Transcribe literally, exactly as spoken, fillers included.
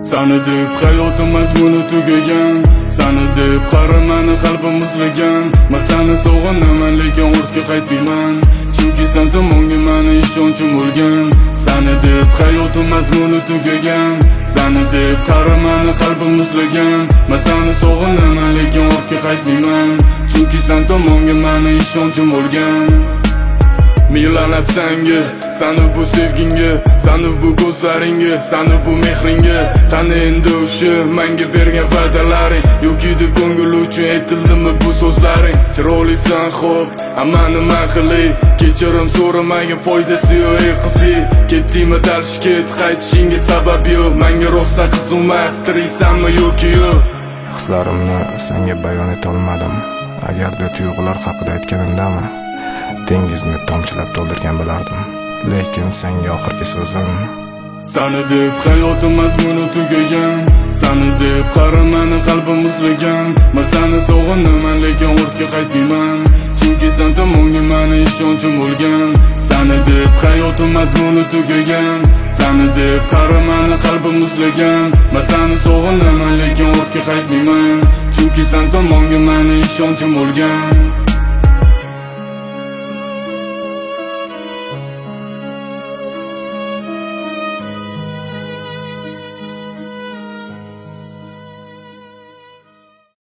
Sani deb hayotim mazmuni tugagan, sani deb qaramani qalbim muzlagan. Men seni sog'inaman lekin ortga qaytmayman, chunki sen tomonga meni ishonchim bo'lgan. Sani deb hayotim mazmuni tugagan, sani deb qaramani qalbim muzlagan. Men seni sog'inaman lekin ortga qaytmayman, chunki sen tomonga meni ishonchim bo'lgan. Ming la'nat senga, sani bu sevginga, sani bu ko'zlaringga, sani bu mehringga. Qani endi o'sha menga bergan va'dalaring, yoki deb ko'ngil uchun aytildimi bu so'zlaring? Chiroylisan xo'p, ammo nima qilay? Kechirim so'ramagan foydasi yo'q ey qizi. Ketdingmi darsh ket, qaytishingga sabab yo'q. Menga rostdan qiziqmas, tiriysanmi yoki yo'q? Hislarimni senga bayon eta olmadim. Agarda tuyg'ular haqida aytganimdami, dengizni tomchilab to'ldirgan bo'lardim. Lekin senga oxirgi so'zim: sani deb hayotim mazmuni tugagan, sani deb qaramani qalbim muzlagan. Men seni sog'inaman lekin ortga qaytmayman, chunki sen tomonga meni ishonchim bo'lgan. Sani deb hayotim mazmuni tugagan, sani deb qaramani qalbim muzlagan. Men seni sog'inaman lekin ortga qaytmayman, chunki sen tomonga meni ishonchim bo'lgan.